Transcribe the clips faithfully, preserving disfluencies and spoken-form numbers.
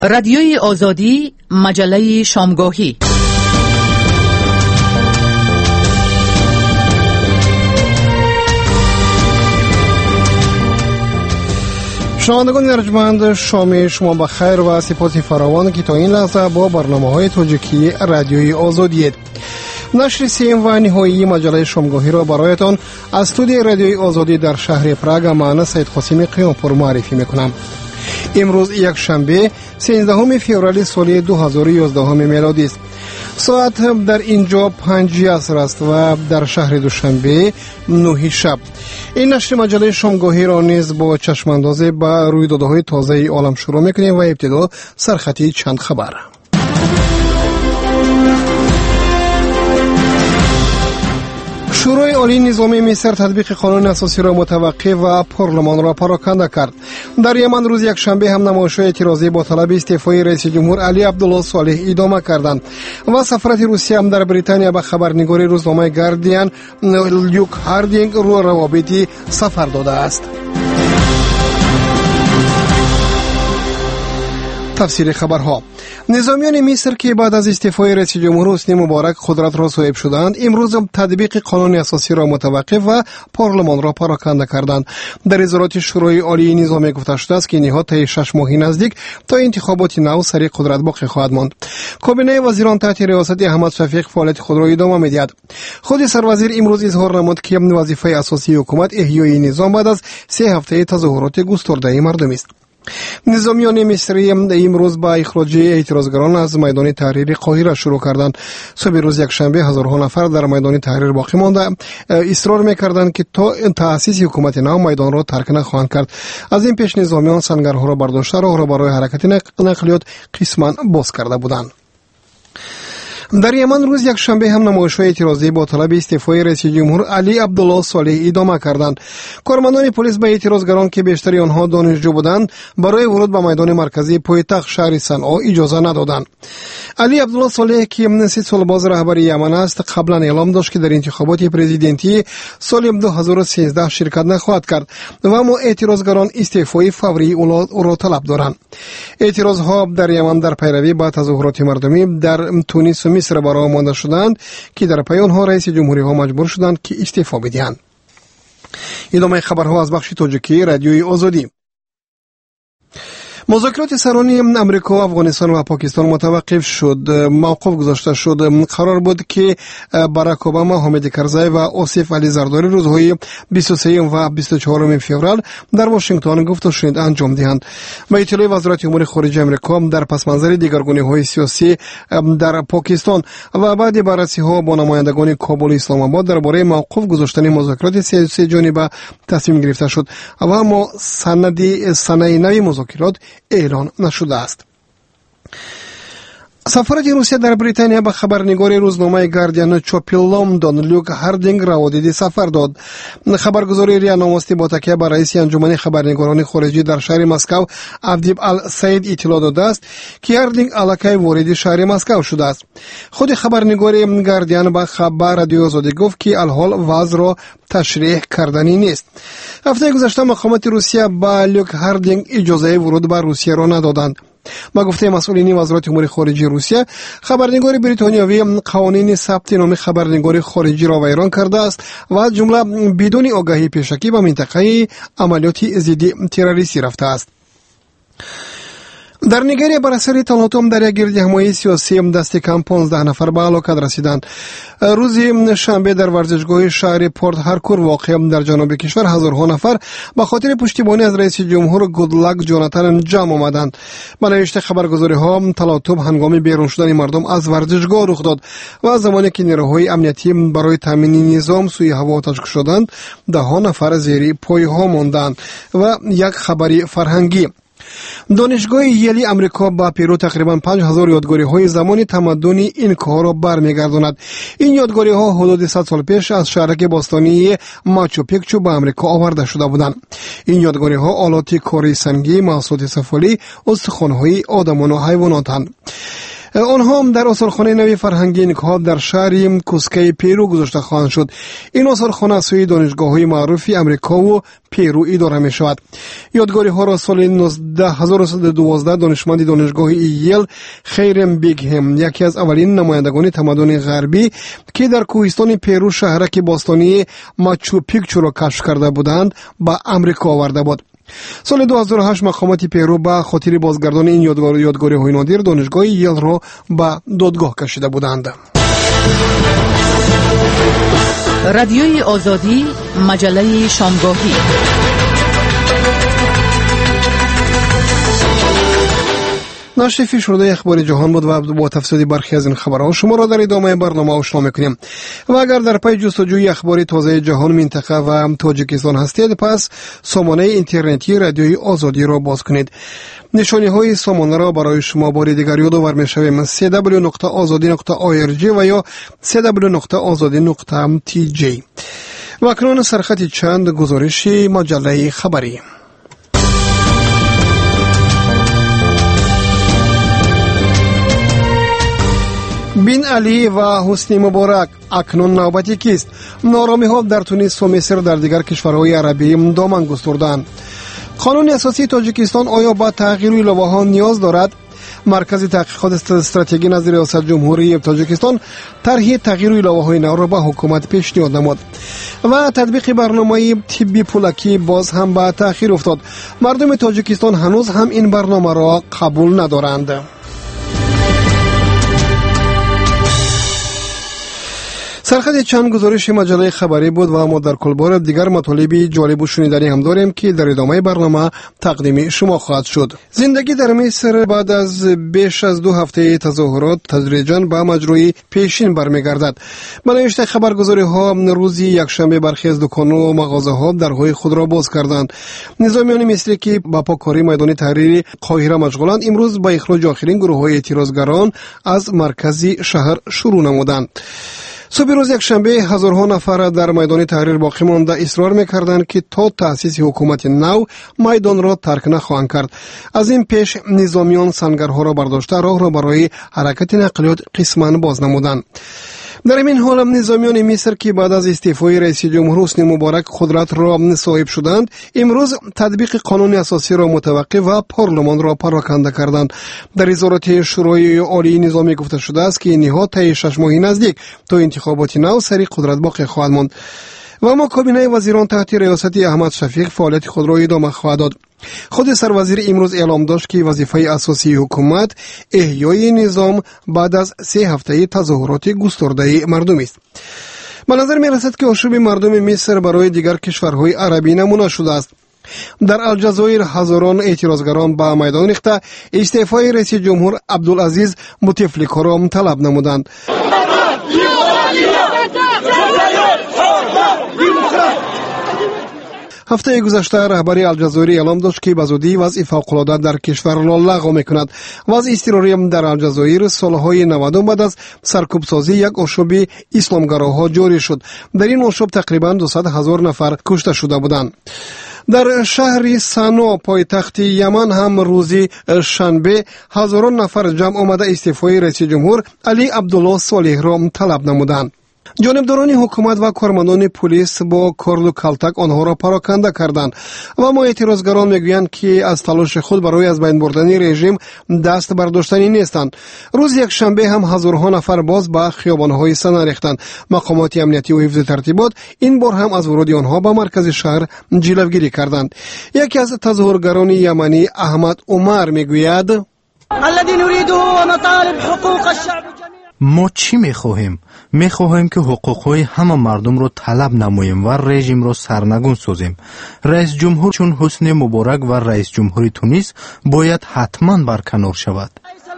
رادیوی آزادی، مجله شامگاهی. شنوندگان ارجمند، شام شما بخیر و سپاس فراوان که تا این لحظه با برنامه‌های تاجیکی رادیوی آزادی. نشر سیم و نهایی مجله شامگاهی را برایتان از استودیوی رادیوی آزادی در شهر پراگ من سید قاسم قیامپور معرفی میکنم. امروز یک شنبه سیزدهم فوریه سال دو هزار و یازده میلادی است. ساعت در اینجا پنج عصر است و در شهر دوشنبه نه شب. این نشر مجله شامگاهی را نیز با چشماندازی به رویدادهای تازه عالم شروع میکنیم و ابتدا سرخطی چند خبر. شورای عالی نظامی مصر تطبیق قانون اساسی را متوقف و پارلمان را پراکنده کرد. در یمن روز یک شنبه هم نمایش‌های اعتراضی با طلب استعفای رئیس جمهور علی عبدالله صالح ادامه کردند و سفارت روسیه هم در بریتانیا به خبرنگار روزنامه گاردین لیوک هاردینگ رو روابطی سفر داده است. تفسیر خبرها. نظامیان مصر که بعد از استعفای رئیس جمهور حسنی مبارک قدرت را صاحب شدند، امروز تطبیق قانون اساسی را متوقف و پارلمان را پراکنده کردند. در اظهارات شورای عالی نظامی گفته شده است که نهاد طی شش ماهی نزدیک تا انتخابات نو سر قدرت باقی خواهد ماند. کابینه وزیران تحت ریاست احمد شفیق فعالیت خود را ادامه می‌دهد. خود سروزیر امروز اظهار نمود که وظیفه اساسی حکومت احیای نظام بعد از سه هفته تظاهرات گسترده مردمی است. نظامیان مصری امروز با اخراج اعتراضگران از میدان تحریر قاهره شروع کردند. صبح روز یک شنبه هزارها نفر در میدان تحریر باقی مانده اصرار می‌کردند که تا تأسیس حکومت نو میدان را ترک نخواهند کرد. از این پیش نظامیان سنگرها را برداشته راه را برای حرکت نقلیات قسماً باز کرده بودند. در یمن روز یک شنبه هم نمایش‌های اعتراضی با طلب استعفای رئیس جمهور علی عبدالله صالح ادامه کردند. کارمندان پلیس به اعتراضگران که بیشتری آنها دانشجو بودند برای ورود به میدان مرکزی پایتخت شهر صنعا اجازه ندادند. علی عبدالله صالح که سی سال باز رهبر یمن است، قبلا اعلام داشت که در انتخابات پرزیدنتی سال دو هزار و سیزده شرکت نخواهد کرد و اما اعتراضگران استعفای فوری او را طلب دارند. اعتراضها در یمن در پیروی با تظاهرات مردمی در تونس و مصر برای مانده شدند که در پی آنها رئیس جمهوری ها مجبور شدند که استعفا بدهند. ادامه خبرها از بخش تاجیکی رادیوی آزادی. مذاکرات سرانی امریکا و افغانستان و پاکستان متوقف شد. موقف گذاشته شد. قرار بود که باراک اوباما، حامد کرزی و آصف علی زرداری روزهای بیست و سه و بیست و چهار فوریه در واشنگتن گفت و شنید انجام دهند. با اطلاع وزارت امور خارجه امریکا در پس منظر دیگرگونی‌های سیاسی در پاکستان و بعد بررسی ها با نمایندگان کابل و اسلام آباد درباره موقف گذاشتن مذاکرات سه جانبه تصمیم گرفته شد و اما سند سنه نوی مذاکرات اعلان نشده است. سفارت روسیه در بریتانیا به خبرنگار روزنامه گاردین چاپی لندن لیوک هاردینگ روابط سفر داد. خبرگزاری ریا نامستی با تکیه بر رئیس انجمن خبرنگاران خارجی در شهر مسکو عبدیب السید اطلاع داده است که هاردینگ علاقه وارد شهر مسکو شده است. خود خبرنگار گاردین به خبر رادیو آزادی گفت که الحال وضع را تشریح کردنی نیست. هفته گذشته مقامات روسیه با لیوک هاردینگ اجازه ورود به روسیه را ندادند. با گفته مسئولین وزارت امور خارجه روسیه، خبرنگار بریتانیایی قوانین ثبت نام خبرنگار خارجی را ویران کرده است و از جمله بدون آگاهی پیشکی به منطقه عملیات ضد تروریستی رفته است. در نیگریا بر اثر تلاطم در یک گردهمایی سیاسی دست کم پانزده نفر به هلاکت رسیدند. روز شنبه در ورزشگاه شهر پورت هارکور واقع در جنوب کشور هزارها نفر به خاطر پشتیبانی از رئیس جمهور گودلاک جوناتان جمع آمدند. به نوشته خبرگزاری‌ها تلاطم هنگام بیرون شدن مردم از ورزشگاه رخ داد و از زمانی که نیروهای امنیتی برای تامین نظام سوی هوا تشکیل شدند، ده ها نفر زیر پایه‌ها ماندند. و یک خبری فرهنگی: دانشگاه یلی امریکا با پیرو تقریبا پنج هزار یادگاری های زمان تمدن اینکا را برمیگرداند. این یادگاری ها حدود صد سال پیش از شهرک باستانی ماچو پیکچو به امریکا آورده شده بودند. این یادگاری ها آلات کاری سنگی، محصولات سفالی، استخوان های آدمان و حیواناتند. آنها هم در آثارخانه نوی فرهنگی نکهات در شهر کوسکه پیرو گذاشته خواهند شد. این آثارخانه از سوی دانشگاه‌های معروف امریکا و پیرو اداره می شود. یادگاری ها را سال هزار و نهصد و دوازده دانشمند دانشگاه ییل خیرم بیگهم، یکی از اولین نمایندگان تمدن غربی که در کوهستان پیرو شهرک باستانی ماچو پیکچو را کشف کرده بودند، به امریکا آورده بود. سال دو هزار و هشت مقامات پیرو به خاطر بازگردان این یادگاری یادگاری های نادر دانشگاه ییل را به دادگاه کشیده بودند. رادیوی آزادی، مجله شامگاهی. نشر فیشرده اخبار جهان بود و با تفصیل برخی از این خبرها شما را در ادامه برنامه آشنا می‌کنیم. و اگر در پی جستجوی اخبار تازه جهان، منطقه و تاجیکستان هستید، پس سامانه اینترنتی رادیوی آزادی را باز کنید. نشانی های سامانه را برای شما بار دیگر یادآور می‌شویم: سی دبلیو نقطه آزادی نقطه آی آر جی و یا سی دبلیو نقطه آزادی نقطه تی جی. و اکنون سرخط چند گزارش مجله خبری. بن علی و حسنی مبارک، اکنون نوبتی کیست؟ نارامی ها در تونس و مصر در دیگر کشورهای عربی دامن گستردند. قانون اساسی تاجیکستان آیا با تغییر لایحه ها نیاز دارد؟ مرکز تحقیقات استراتژی نزد ریاست جمهوری تاجیکستان طرح تغییر لایحه های نو را به حکومت پیشنهاد نمود. و تطبیق برنامه طبی پولکی باز هم به تأخیر افتاد. مردم تاجیکستان هنوز هم این برنامه را قبول ندارند. سرخط چند گزارش مجله خبری بود و ما در کلبار دیگر مطالب جالب و شنیدنی هم داریم که در ادامه برنامه تقدیم شما خواهد شد. زندگی در مصر بعد از بیش از دو هفته تظاهرات تدریجاً به مجروی پیشین برمیگردد. بنابراین خبرگزاری ها روزی یکشنبه برخی از دکان و مغازه ها درهای خود را باز کردند. نظامیان مصری که با پاککاری میدان تحریر قاهره مشغولند، امروز با اخراج آخرین گروه های اعتراضگران از مرکزی شهر شروع نمودند. صبح روز یکشنبه هزارها نفر در میدان تحریر باقی مانده اصرار می‌کردند که تا تأسیس حکومت نو میدان را ترک نخواهند کرد. از این پیش نظامیان سنگرها را برداشته راه را برای حرکت نقلیات قسماً باز نمودند. در این حال نظامیان مصر که بعد از استعفای رئیس جمهور حسنی مبارک قدرت را صاحب شدند، امروز تطبیق قانون اساسی را متوقف و پارلمان را پراکنده کردند. در وزارت شورای عالی نظامی گفته شده است که این نهاد طی شش ماه نزدیک تا انتخابات نو سری قدرت باقی خواهد ماند. و اما کابینه وزیران تحت ریاست احمد شفیق فعالیت خود را ادامه خواهد داد. خود سروزیر امروز اعلام داشت که وظیفه اساسی حکومت احیای نظام بعد از سه هفته تظاهرات گسترده مردمی است. به نظر می رسد که آشوب مردم مصر برای دیگر کشورهای عربی نمونه شده است. در الجزایر هزاران اعتراضگران به میدان ریخته استعفای رئیس جمهور عبدالعزیز بوتفلیکا را طلب نمودند. هفته گذشته رهبری الجزایر اعلام داشت که به زودی وضع فوق‌العاده در کشور را لغو می‌کند. وضع اضطراری در الجزایر سالهای نود بعد از سرکوبسازی یک آشوب اسلامگراها جاری شد. در این آشوب تقریباً دویست هزار نفر کشته شده بودند. در شهر سنا پایتخت یمن هم روزی شنبه هزاران نفر جمع آمده استعفای رئیس جمهور علی عبدالله صالح را طلب نمودند. جانبداران حکومت و کارمندان پلیس با کرد و کلتک آنها را پراکنده کردند و اما اعتراضگران میگویند که از تلاش خود برای از بین بردن رژیم دست برداشتنی نیستند. روز یک شنبه هم هزارها نفر باز به خیابان‌های سنا ریختند. مقامات امنیتی و حفظ ترتیبات این بار هم از ورود آنها به مرکز شهر جلوگیری کردند. یکی از تظاهرگران یمنی احمد عمر میگوید الذي نريده ونطالب حقوق الشعب. ما چی میخواهیم؟ میخواهیم که حقوقهای همه مردم رو طلب نماییم و رژیم رو سرنگون سازیم. رئیس جمهور چون حسنی مبارک و رئیس جمهور تونس باید حتما برکنار شود.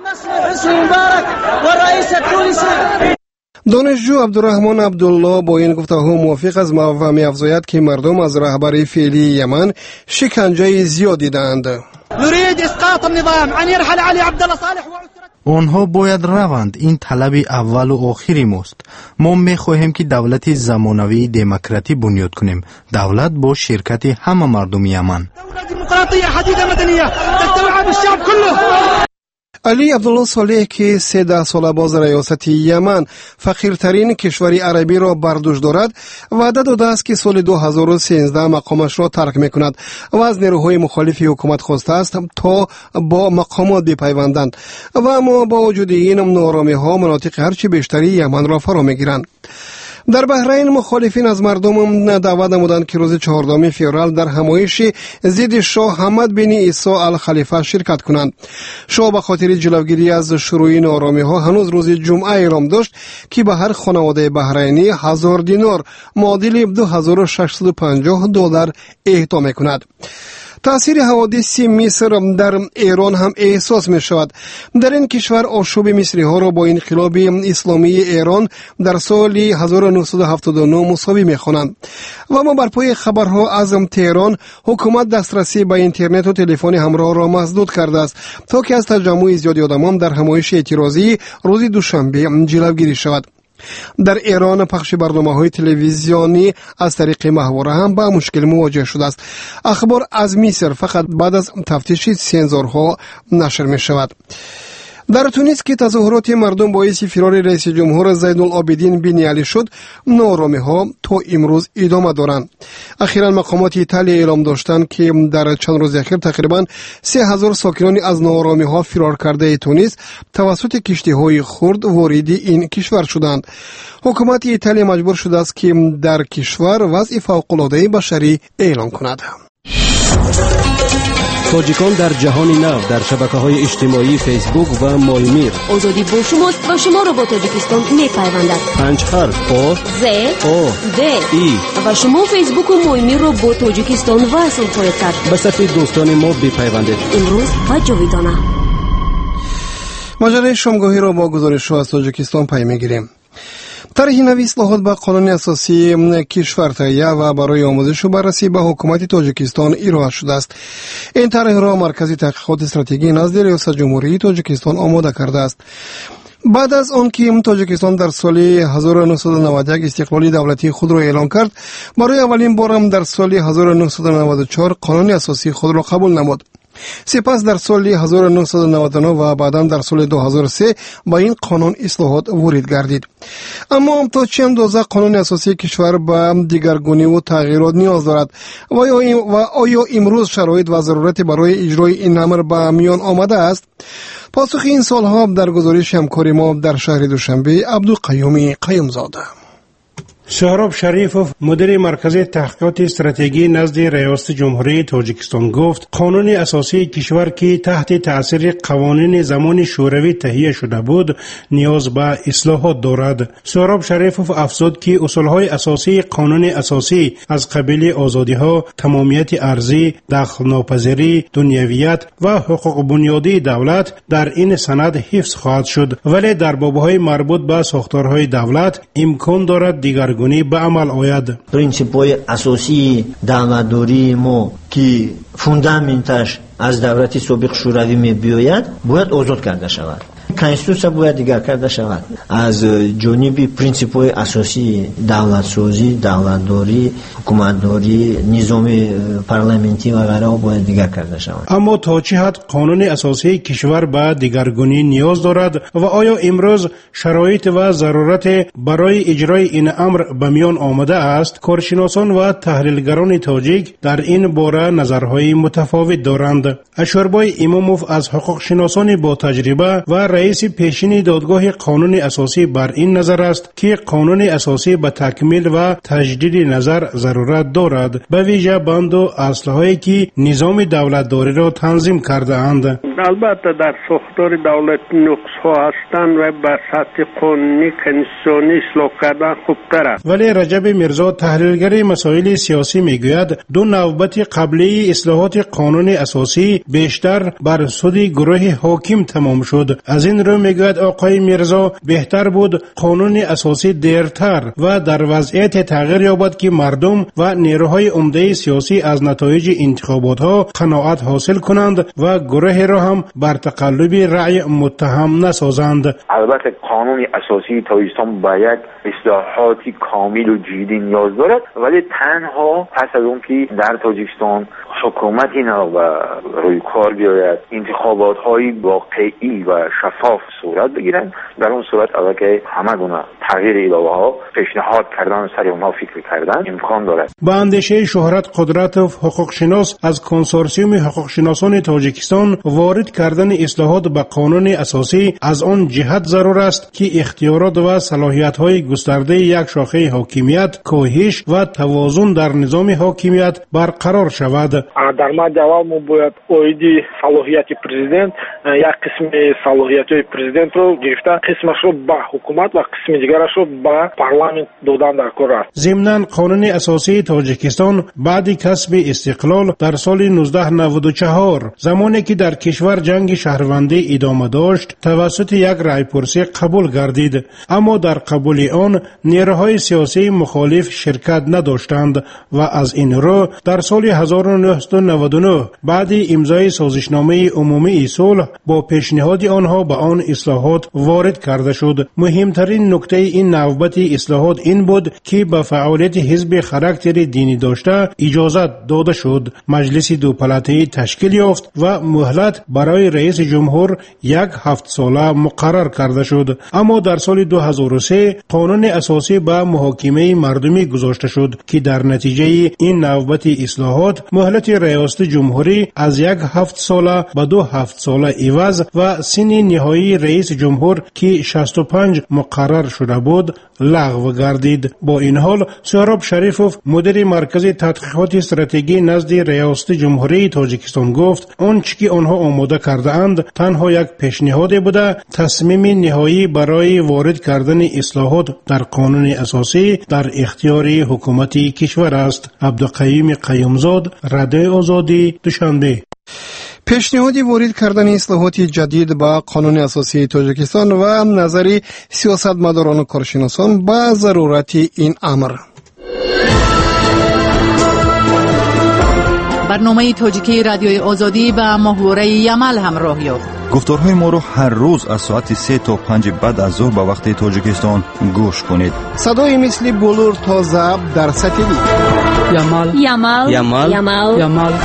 دانشجو عبدالرحمن عبدالله با این گفته‌ها موافق از و می‌افزاید که مردم از رهبری فعلی یمن شکنجه زیاد دیدند. نريد اسقاط النظام ان يرحل علي عبد الله صالح آنها باید روند. این طلب اول و آخری ماست. ما میخواهیم که دولت زمانوی دموکراتی بنیاد کنیم. دولت با شرکت همه مردم یمن. دولت دموکراتی حدیث مدنیه تستوعب الشعب كله. علی عبدالله صالح که سیزده ساله باز ریاست یمن فقیرترین کشور عربی را بر دوش دارد وعده داده است که سال دو هزار و سیزده مقامش را ترک میکند و از نیروهای مخالف حکومت خواسته است تا با مقامات بپیوندند و اما با وجود این نارامی ها مناطق هرچی بیشتری یمن را فرا میگیرند. در بحرین مخالفین از مردم دعوت نمودند که روز چهاردهم فوریه در همایش ضد شاه حمد بن عیسی الخلیفه شرکت کنند. شاه به خاطر جلوگیری از شروع نارامی ها هنوز روز جمعه اعلام داشت که به هر خانواده بحرینی هزار دینار معادل دو هزار و ششصد و پنجاه دلار اهدا میکند. تأثیر حوادث مصر در ایران هم احساس می شود. در این کشور آشوب مصری ها را با انقلاب اسلامی ایران در سال هزار و نهصد و هفتاد و نه مساوی می خوانند. و ما بر پای خبرها از تهران حکومت دسترسی به اینترنت و تلفن همراه را مسدود کرده است تا که از تجمع زیادی آدمان در همایش اعتراضی روز دوشنبه جلوگیری شود. در ایران پخش برنامه‌های تلویزیونی از طریق ماهواره هم با مشکل مواجه شده است. اخبار از مصر فقط بعد از تفتیش سنسورها نشر می شود. در تونس که تظاهرات مردم باعث فرار رئیس جمهور زینالعابدین بن علی شد، نارامی ها تا امروز ادامه دارند. اخیراً مقامات ایتالیا اعلام داشتند که در چند روز اخیر تقریباً سه هزار ساکنان از نارامی ها فرار کرده تونس توسط کشتی های خرد وارد این کشور شدند. حکومت ایتالیا مجبور شده است که در کشور وضع فوق‌العاده بشری اعلام کند. تاجیکان در جهان نو در شبکه‌های اجتماعی فیسبوک و مایمیر. آزادی با شماست و شما را با تاجیکستان می‌پیوندد. پنج حرف آ ز آ د ای و شما فیسبوک و مایمیر را با تاجیکستان وصل خواهید کرد. به صف دوستان ما بپیوندید. امروز و جاویدانه. ماجرای شامگاهی را با گزارش‌ها از تاجیکستان پی می‌گیریم. طرح نوی اصلاحات به قانون اساسی کشور تهیه و برای آموزش و بررسی به حکومت تاجیکستان ارائه شده است. این طرح را مرکز تحقیقات استراتژی نزد ریاست جمهوری تاجیکستان آماده کرده است. بعد از آن که تاجیکستان در سال هزار و نهصد و نود و یک استقلال دولتی خود را اعلان کرد، برای اولین بار هم در سال هزار و نهصد و نود و چهار قانون اساسی خود را قبول نمود. سپس در سال هزار و نهصد و نود و نه و بعداً در سال دو هزار و سه با این قانون اصلاحات وارد گردید. اما تا چه اندازه قانون اساسی کشور به دیگرگونی و تغییرات نیاز دارد و آیا امروز شرایط و ضرورت برای اجرای این امر به میان آمده است؟ پاسخ این سالها در گزارش همکار ما در شهر دوشنبه عبدالقیوم قیومزاده. سهراب شریفوف مدیر مرکز تحقیقات استراتژی نزد ریاست جمهوری تاجیکستان گفت قانون اساسی کشور که تحت تاثیر قوانین زمان شوروی تهیه شده بود نیاز به اصلاحات دارد. سهراب شریفوف افزود که اصولهای اساسی قانون اساسی از قبیل آزادی‌ها، تمامیت ارضی، دخل‌ناپذیری، دنیویت و حقوق بنیادی دولت در این سند حفظ خواهد شد، ولی در بابهای مربوط به ساختارهای دولت امکان دارد دیگر گونی به عمل آید. پرینسیپ‌های اساسی دولت‌داری ما که فوندامنتش از دولت سابق شوروی می بیاید باید آزاد کرده شود. کانستیتوسیا باید دیگر کرده شود. از جانب پرینسیپ‌های اساسی دولت سازی، دولت‌داری، حکومت‌داری، نظام پارلمانتی و غیره باید دیگر کرده شود. اما تا چه حد قانون اساسی کشور به دیگرگونی نیاز دارد و آیا امروز شرایط و ضرورت برای اجرای این امر به میان آمده است؟ کارشناسان و تحلیلگران تاجیک در این باره نظرهای متفاوت دارند. اشوربای اماموف از حقوق شناسان با تجربه و رئیس پیشین دادگاه قانون اساسی بر این نظر است که قانون اساسی به تکمیل و تجدید نظر ضرورت دارد، به ویژه بند و اصلهایی که نظام دولتداری را تنظیم کرده اند. البته در ساختار دولت نقص ها هستند و بر سطح قانونی کنستیتوشنی اصلاح کردن خوبتر است. ولی رجب میرزا تحلیلگر مسائل سیاسی میگوید دو نوبت قبلی اصلاحات قانون اساسی بیشتر بر سود گروه حاکم تمام شد. از این از این رو میگوید آقای میرزا بهتر بود قانون اساسی دیرتر و در وضعیت تغییر یابد که مردم و نیروهای عمده سیاسی از نتایج انتخابات ها قناعت حاصل کنند و گروه را هم بر تقلب رأی متهم نسازند. البته قانون اساسی تاجیکستان باید اصلاحاتی کامل و جدی نیاز دارد، ولی تنها پس از اون که در تاجیکستان حکومت اینا و روی کار بیاید، انتخابات های واقعی و شفاف صورت بگیرند، در اون صورت اول که همه گونه تغییر ایلاوه ها پیشنهاد کردن و سر اونها فکر کردن امکان دارد. با اندیشه شهرت قدرتوف حقوق شناس از کنسورسیوم حقوق شناسان تاجیکستان وارد کردن اصلاحات به قانون اساسی از آن جهت ضرور است که اختیارات و صلاحیت های گسترده یک شاخه حاکمیت کاهش و توازن در نظام حاکمیت برقرار شود. در مورد جواب ما باید اویدی صلاحیت پرزیدنت یک قسم صلاحیت های پرزیدنت رو گرفته، قسمش رو به حکومت و قسم دیگرش رو به پارلمان دادن در کار است. ضمناً قانون اساسی تاجیکستان بعد کسب استقلال در سال نوزده نود و چهار زمانی که در کشور جنگ شهروندی ادامه داشت توسط یک رایپرسی قبول گردید، اما در قبول آن نیروهای سیاسی مخالف شرکت نداشتند و از این رو در سال هزار و نهصد و نود و نه بعد امضای سازشنامه عمومی صلح با پیشنهاد آنها به آن اصلاحات وارد کرده شد. مهمترین نکته این نوبت اصلاحات این بود که به فعالیت حزب خاراکتر دینی داشته اجازت داده شد. مجلس دو پلاته‌ای تشکیل یافت و مهلت برای رئیس جمهور یک هفت ساله مقرر کرده شد، اما در سال دو هزار و سه قانون اساسی به محاکمه مردمی گذاشته شد که در نتیجه این نوبت اصلاحات مهلت ریاست جمهوری از یک هفت ساله به دو هفت ساله عوض و سن نهایی رئیس جمهور که شصت و پنج مقرر شده بود لغو گردید. با این حال سهراب شریفوف مدیر مرکز تحقیقات استراتژی نزد ریاست جمهوری تاجیکستان گفت آنچه که آنها آماده کرده اند تنها یک پیشنهاد بوده، تصمیم نهایی برای وارد کردن اصلاحات در قانون اساسی در اختیار حکومت کشور است. عبدالقیوم قیومزاد، رادیو آزادی، دوشنبه. پیشنهاد وارد کردن اصلاحات جدید با قانون اساسی تاجیکستان و نظری سیاستمداران و کارشناسان با ضرورت این امر. برنامه تاجیکی رادیوی آزادی با محوره یمل همراه یافت. گفتارهای ما رو هر روز از ساعت سه تا پنج بعد از ظهر به وقت تاجیکستان گوش کنید. صدای مثل بلور تا ضبط در ستیلی. یمل یمل یمل یمل یمل.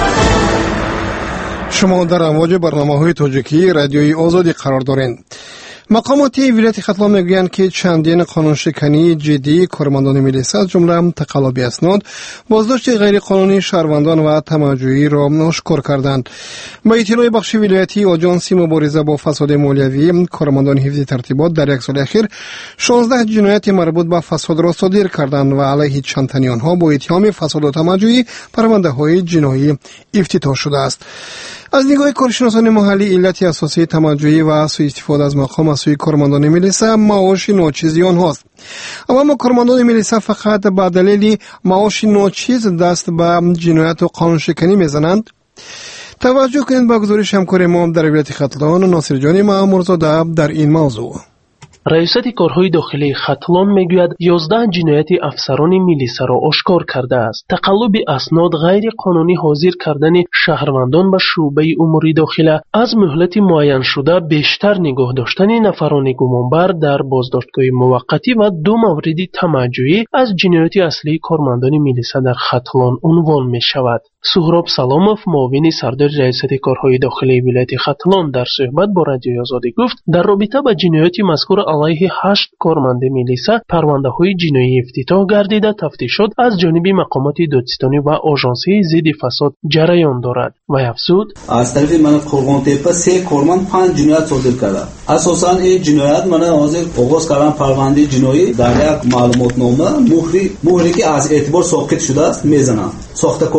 شما در امواج برنامه‌های تاجیکی رادیوی آزادی قرار دارید. مقامات ولایت ختلان میگویند که چندین قانون شکنی جدی کارمندان ملیسا از جمله تقلب اسناد، بازداشت غیر قانونی شهروندان و تمجیدی را آشکار کردند. با اطلاع بخش ولایتی آژانس مبارزه با فساد مالیوی، کارمندان حفظ ترتیبات در یک سال اخیر شانزده جنایت مربوط به فساد را صادر کردند و علیه چند تن آنها با اتهام فساد و تمجیدی پرونده‌های جنایی افتتاح شده است. از نگاه کارشناسان محلی علت اساسی تمجیدی و سوء استفاده از مقام از سوی کارمندان ملیسا معاش ناچیزی آنهاست. اما کارمندان ملیسا فقط به دلیل معاش ناچیز دست به جنایت و قانون شکنی میزنند. توجه کنید به گزارش همکار ما در ولایت ختلان ناصر جان مامورزاده در این موضوع. ریاست کارهای داخلی ختلان میگوید یازده جنایت افسران میلیسا را آشکار کرده است. تقلب اسناد، غیر قانونی حاضر کردن شهروندان به شعبه امور داخله، از مهلت معین شده بیشتر نگاه داشتن نفران گمانبر در بازداشتگاه موقتی و دو مورد تمجیدی از جنایت اصلی کارمندان میلیسا در ختلان عنوان می شود. سهراب سلاموف، معاون سردار ریاست کارهای داخلی ولایت ختلان، در صحبت با رادیوی آزادی گفت در رابطه با جنایت مذکور علیه هشت کارمند میلیسا پرونده‌های جنایی افتتاح گردیده تفتیشات از جانب مقامات دادستانی و آژانسی ضد فساد جریان دارد و افزود از طرف من قربان تپه سه کارمند پنج جنایت صادر کرده. اساساً این جنایت من حاضر آغاز کردن پرونده جنایی در یک معلومات نامه مهری مهری که از اعتبار ساقط شده است میزنن، ساخته‌کاری میکنن.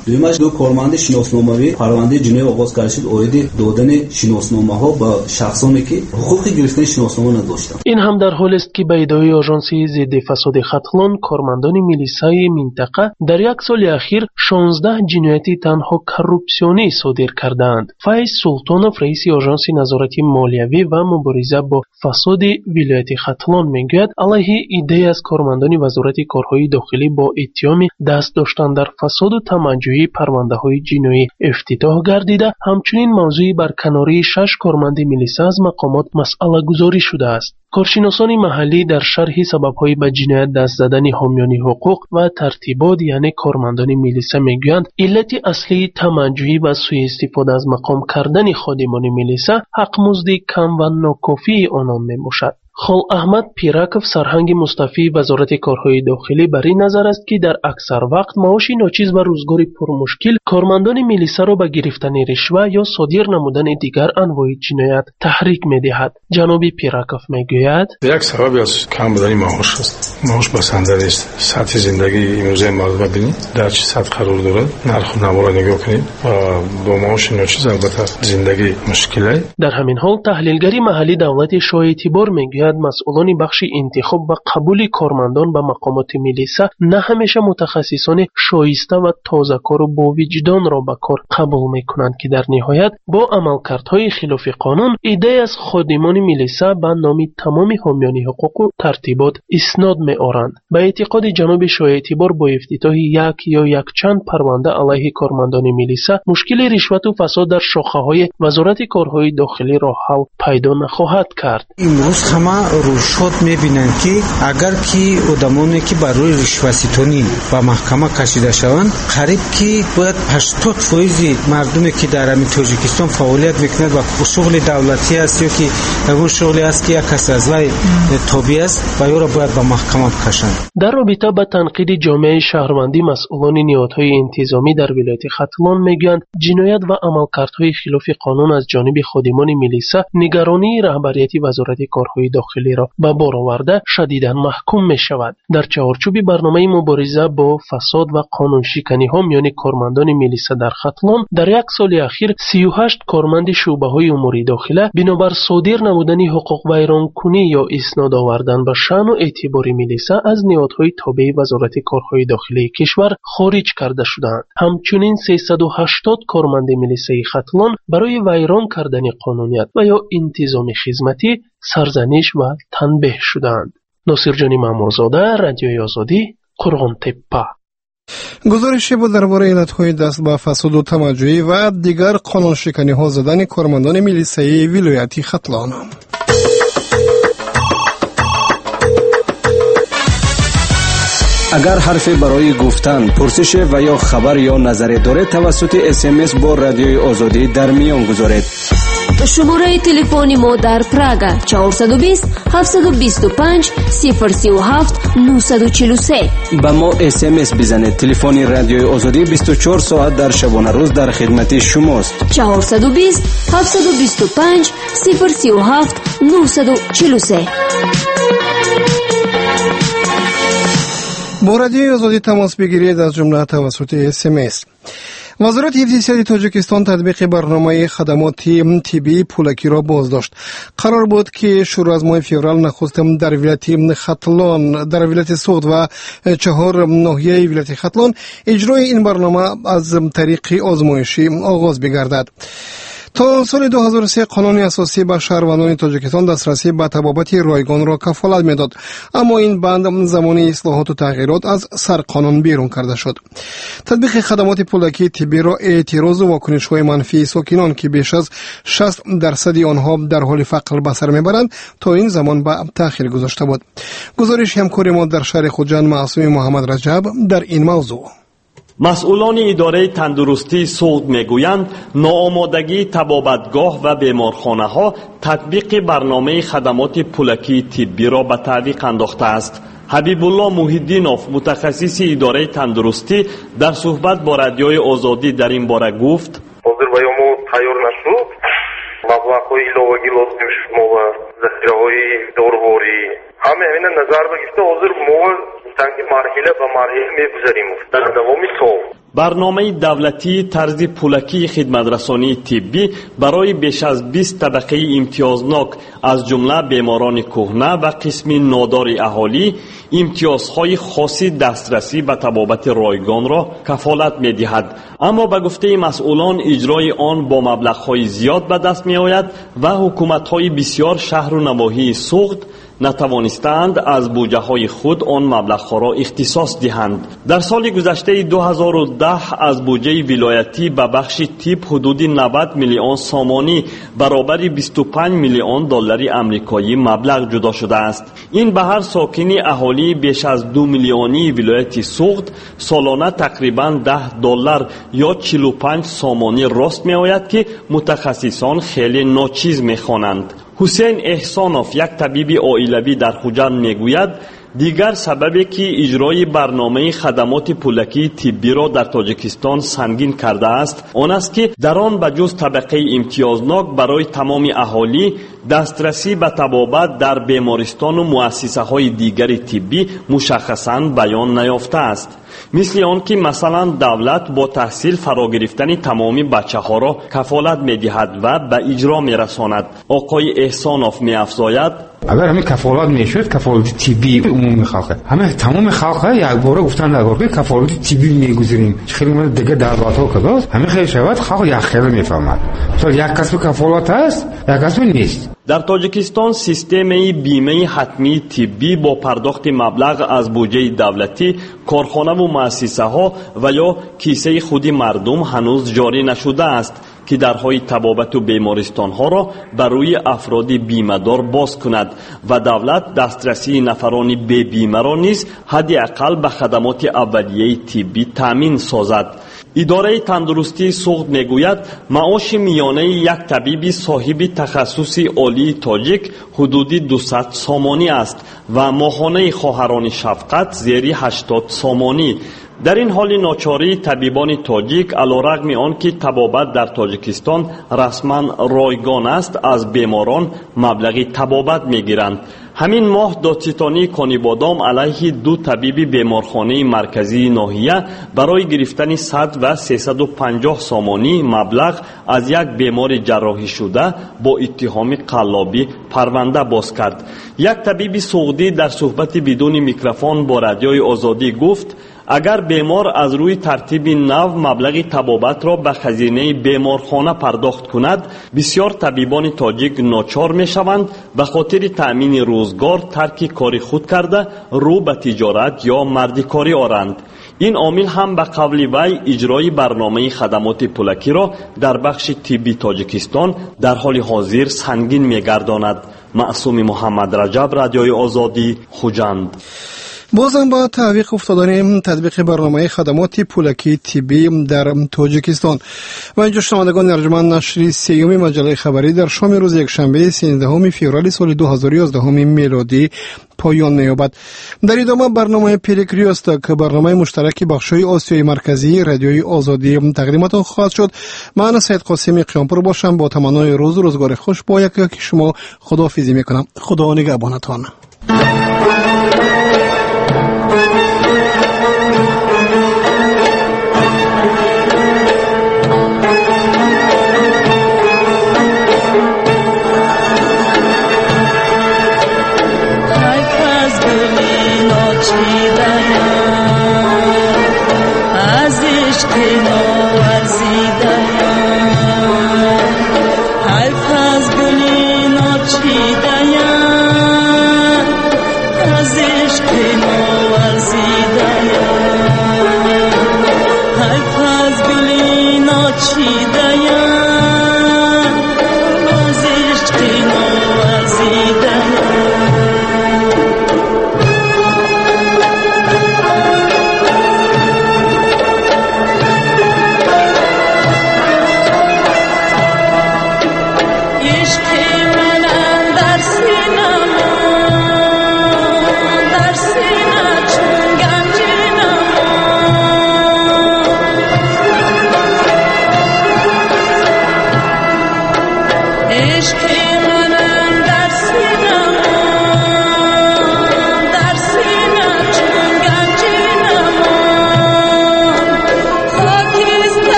دومش دو کارمند شناسنامه‌ای پرونده جنایی آغاز کرده شد اویدی دادن شناسنامه‌ها به شخصانی که حقوق گرفتن شناسنامه نداشتند. این هم در حالی است که به ادعای آژانسی ضد فساد ختلان کارمندان میلیسای منطقه در یک سال اخیر شانزده جنایتی تنها کروپسیونی صادر کردند. فیض سلطانов رئیس آژانس نظارتی مالیوی و مبارزه با فساد ولایت ختلان میگوید علیه ایده از کارمندان وزارت کارهای داخلی با اتهام دست داشتن در فساد و تمنجویی پرونده‌های جنایی افتتاح گردیده، همچنین موضوعی برکناری شش کارمند میلیسا از مقامات مسئله گذاری شده است. کارشناسان محلی در شرح سبب‌های به جنایت دست زدن حامیان حقوق و ترتیبات یعنی کارمندان میلیسا میگویند علت اصلی تمنجویی و سوء استفاده از مقام کردن خادمان میلیسا حق مزد کم و ناکافی آنان میباشد. خال احمد پیرکов سرهنگ مستعفی وزارت کارهای داخلی بر این نظر است که در اکثر وقت معاش ناچیز و روزگار پرمشکل کارمندان میلیسا را به گرفتن رشوه یا صادر نمودن دیگر انواع جنایت تحریک می‌دهد. جناب پیرکov میگوید یک سبب از کم بودن معاش است. معاش بسنده نیست. سطح زندگی امروزه مردم ببینید در چه سطح قرار دارد، نرخ و نما را نگاه کنید و با معاش ناچیز البته زندگی مشکله. در همین حال تحلیلگری محلی دولت شاه اعتبار میگوید مسئولان بخش انتخاب و قبول کارمندان به مقامات میلیسا نه همیشه متخصصان شایسته و تازه‌کار و با وجدان را به کار قبول میکنند که در نهایت با عملکردهای خلاف قانون ایده از خادمان میلیسا به نام تمام حامیان حقوق و ترتیبات اسناد میآورند. به اعتقاد جناب شاه اعتبار با افتتاح یک یا یک چند پرونده علیه کارمندان میلیسا مشکل رشوت و فساد در شاخه‌های وزارت کارهای داخلی را حل پیدا نخواهد کرد. امروز همه روشات میبینند که اگر که آدمانی که بر روی رشوه‌ستانی و محکمه کشیده شوند قریب که باید هشتاد فیصد مردمی که در همین تاجیکستان فعالیت میکنند و شغل دولتی است یا که اون شغلی است که یک کس از وی تابع است و یا را باید به محکمه کشند. در رابطه با تنقید جامعه شهروندی مسئولان نهادهای انتظامی در ولایت ختلان میگویند جنایت و عملکردهای خلاف قانون از جانب خادمان میلیسا نگرانی رهبریت وزارت کارهای داخلی را به بار آورده شدیداً محکوم می شود. در چارچوب برنامه مبارزه با فساد و قانون شکنی ها میان کارمندان میلیسا در ختلان در یک سال اخیر سی و هشت کارمند شعبه های امور داخله بنابر صادر نمودن حقوق ویران کنی یا اسناد آوردن به شأن و اعتبار میلیسا از نهادهای تابع وزارت کارهای داخلی کشور خارج کرده شدند. همچنین سیصد و هشتاد کارمند میلیسای ختلان برای ویران کردن قانونیت و یا انتظام خدمتی سرزنش و تنبیه شدند. ناصر جانی مامورزاده، رادیوی آزادی، قرغان تپه. گزارشی بود درباره علتهای دست به فساد و تمنجویی و دیگر قانون شکنی ها زدن کارمندان میلیسای ولایت ختلان. اگر حرفی برای گفتن، پرسش و یا خبر یا نظری دارید توسط اس ام اس با رادیوی آزادی در میان گذارید. شماره تلفنی ما در پراگا چهارصد و بیست هفتصد و بیست و پنج صفر سی و هفت نهصد و چهل و سه. با ما اس ام اس بزنید. تلفن رادیوی آزادی بیست و چهار ساعت در شبانه روز در خدمت شماست. چهارصد و بیست هفتصد و بیست و پنج صفر سی و هفت نهصد و چهل و سه. با رادیوی آزادی تماس بگیرید از جمله توسط اس ام اس. وزارت حفظ صحت تاجیکستان تطبیق برنامه خدمات طبی پولکی را بازداشت. قرار بود که شروع از ماه فوریه نخست در ولایت ختلان، در ولایت سوغد و چهار ناحیه ولایت ختلان اجرای این برنامه از طریق آزمایشی آغاز بگردد. تا سال دو هزار و سه قانون اساسی به شهروندان تاجیکستان دسترسی به طبابت رایگان را کفالت میداد، اما این بند زمان اصلاحات و تغییرات از سر قانون بیرون کرده شد. تطبیق خدمات پولکی طبی را اعتراض و واکنش‌های منفی ساکنان که بیش از شصت درصد آنها در حال فقر به سر میبرند تا این زمان به تأخیر گذاشته بود. گزارش همکار ما در شهر خوجند معصوم محمد رجب در این موضوع. مسئولان اداره تندرستی سوغد میگویند ناآمادگی طبابتگاه و بیمارخانه ها تطبیق برنامه خدمات پولکی طبی را به تعویق انداخته است. حبیب الله محیدینوف متخصص اداره تندرستی در صحبت با رادیوی آزادی در این باره گفت: حاضر بیامو تیار نشد، مبلغ‌های ایلاوگی لازم شد ما و ذخیره‌های داروهایی همه اینا نظر بگیرید. حاضر ما تنگی مرحله به مرحله میگذاریم در دوام سال. برنامه دولتی طرز پولکی خدمترسانی طبی برای بیش از بیست طبقه امتیازناک از جمله بیماران کهنه و قسمی نادار اهالی امتیازهای خاصی دسترسی به طبابت رایگان را کفالت می‌دهد. اما به گفته مسئولان اجرای آن با مبلغ‌های زیاد به دست می‌آید و حکومت‌های بسیار شهر و نواحی سوخت نتوانستند از بودجه های خود آن مبلغ را اختصاص دهند. در سال گذشته دو هزار و ده از بودجه ولایتی به بخش طب حدود نود میلیون سامانی برابر بیست و پنج میلیون دلار آمریکایی مبلغ جدا شده است. این به هر ساکن اهالی بیش از دو میلیونی ولایت سوخت سالانه تقریبا ده دلار یا چهل و پنج سامانی راست می آید که متخصصان خیلی ناچیز می خوانند. حسین احسانوف یک طبیب عائلوی در خوجند میگوید دیگر سببی که اجرای برنامه خدمات پولکی طبی را در تاجیکستان سنگین کرده است آن است که در آن بجز طبقه امتیازناک برای تمام اهالی دسترسی به طبابت در بیمارستان و مؤسسه های دیگر طبی مشخصاً بیان نیافته است. مثل آن که مثلا دولت با تحصیل فرا گرفتن تمامی بچه ها را کفالت می دهد و به اجرا می رساند. آقای احسانوف می افزاید اگر همین کفالت میشد کفالت طبی عمومی خلق همه تمام خلق یک بار گفتن در واقع کفالت طبی میگذاریم خیلی من دیگه دعوت ها کردن همه خیلی شود خلق یک خیلی میفهمد مثلا یک کسب کفالت هست یک کسب نیست. در تاجیکستان سیستم بیمه حتمی طبی با پرداخت مبلغ از بودجه دولتی کارخانه و مؤسسه ها و یا کیسه خودی مردم هنوز جاری نشده است که درهای طبابت و بیمارستان ها را بر روی افراد بیمه دار باز کند و دولت دسترسی نفران بی بیمه را نیز حداقل به خدمات اولیه طبی تامین سازد. اداره تندرستی سوخت میگوید معاش میانه یک طبیب صاحب تخصص عالی تاجیک حدود دویست سامانی است و ماهانه خواهران شفقت زیر هشتاد سامانی. در این حال ناچاری طبیبان تاجیک علیرغم آنکه طبابت در تاجیکستان رسما رایگان است از بیماران مبلغ طبابت میگیرند. همین ماه دادستانی کانیبادام علیه دو طبیب بیمارخانه مرکزی ناحیه برای گرفتن صد و سیصد و پنجاه سامانی مبلغ از یک بیمار جراحی شده با اتهام قلابی پرونده باز کرد. یک طبیب سعودی در صحبت بدون میکروفون با رادیوی آزادی گفت اگر بیمار از روی ترتیب نو مبلغ طبابت را به خزینه بیمارخانه پرداخت کند بسیار طبیبان تاجیک ناچار می شوند به خاطر تأمین روزگار ترک کاری خود کرده رو به تجارت یا مردکاری آرند. این عامل هم به قول وی اجرای برنامه خدمات پولکی را در بخش طبی تاجیکستان در حال حاضر سنگین می گرداند. معصوم محمد رجب، رادیوی آزادی، خوجند. بازم با تعویق افتادن تطبیق برنامه خدمات پولکی طبی در تاجیکستان و اینجا شنوندگان ارجمند نشر سیوم مجله خبری در شام روز یکشنبه سیزدهم فوریه سال دو هزار و یازده میلادی پایان می‌یابد. در ادامه برنامه پیلگری است که برنامه مشترک بخش‌های آسیای مرکزی رادیوی آزادی تقدیمتان خواهد شد. من سید قاسمی قیامپور باشم با تمنای روز و روزگار خوش با یکی که شما خداحافظی می‌کنم. خدا نگهبانتان. Aziz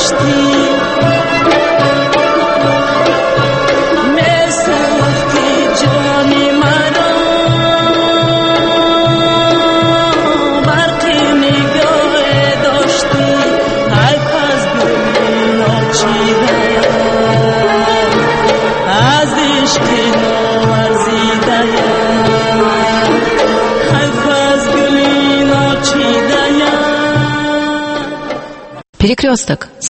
Перекресток.